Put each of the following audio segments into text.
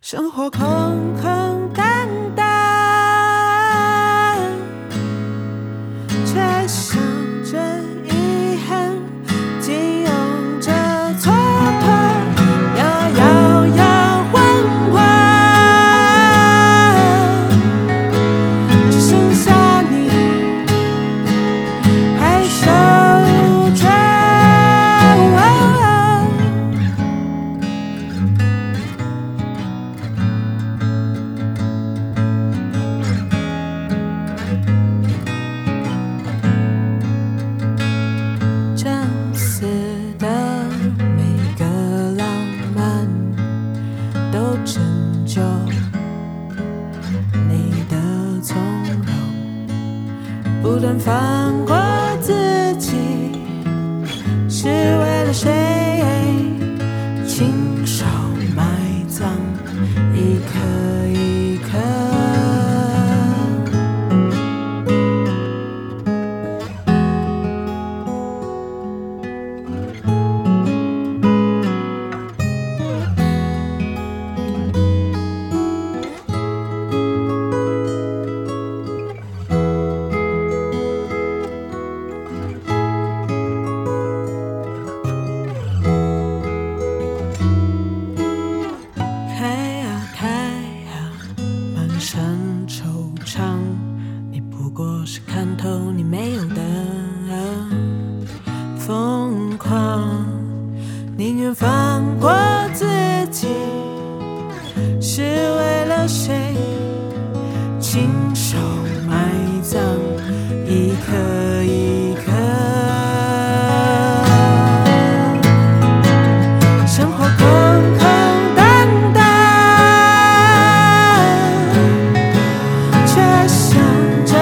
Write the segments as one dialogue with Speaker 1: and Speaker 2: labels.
Speaker 1: 生活空空荡荡，却想着遗憾，紧拥着蹉跎，摇摇摇晃晃，只剩下你还守着。真实的每个浪漫都拯救你的从容，不断放过自己，是为了谁？亲手埋葬一颗一颗。是看透你没有的疯狂，宁愿放过自己，是为了谁？亲手埋葬一颗一颗。生活空空荡荡，却想着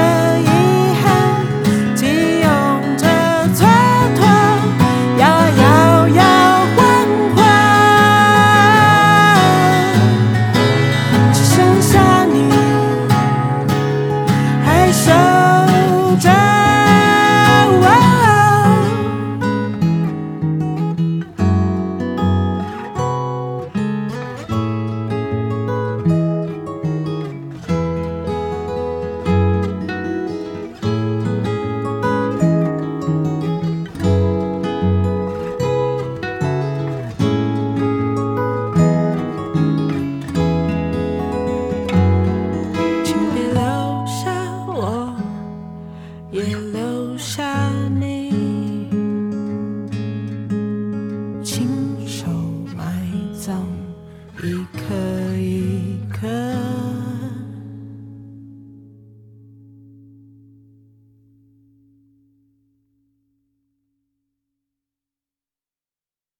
Speaker 1: 也留下你，亲手埋葬一颗一颗。